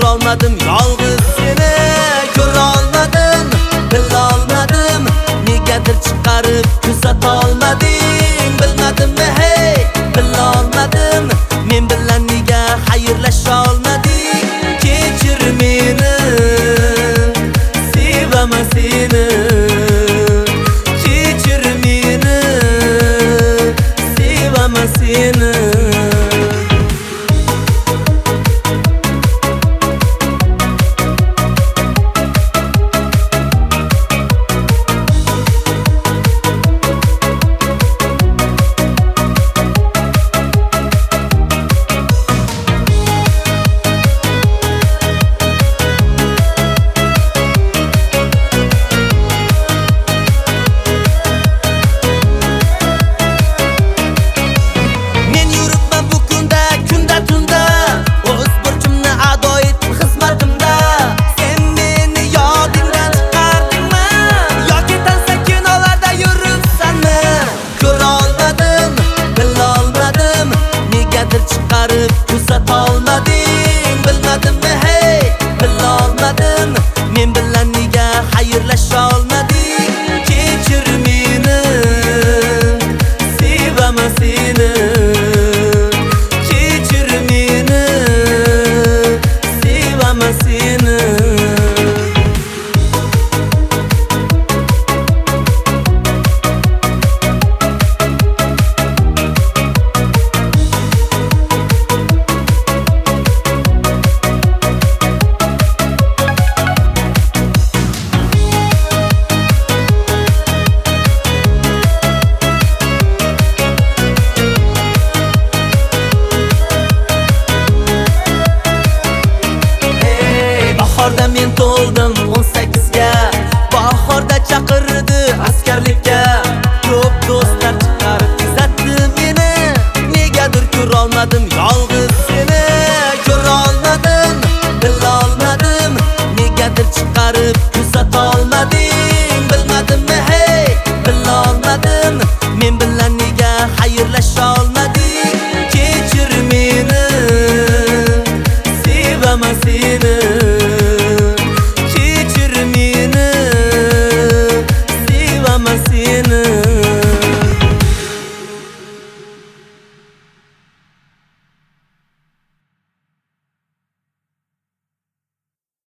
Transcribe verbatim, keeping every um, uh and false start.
ko'rolmadim yolg'iz seni. Ko'rolmadim, bilolmadim, negadir chiqarib kuzatolmading. Bilmadimmi hey, bilolmadim, men bilan nega xayrlasha olmading. Kechir meni, sevaman seni. Kechir meni, sevaman seni. Chiqarib kuzatolmading. Bilmadimmi hey, bilolmadim, men bilan nega xayrlasha olmading. Kechir meni, sevaman seni. Kechir meni, sevaman seni. Bahorda men to'ldim o'n sakkizga, bahorda chaqirdi askarlikka. Ko'p do'stlar chiqarib kuzatdi meni, negadir ko'rolmadim yolg'iz seni. Ko'rolmadim, bilolmadim, negadir chiqarib kuzatolmading. Bilmadimmi hey, bilolmadim, men bilan nega xayrlasha olmading. Kechir meni, sevaman seni.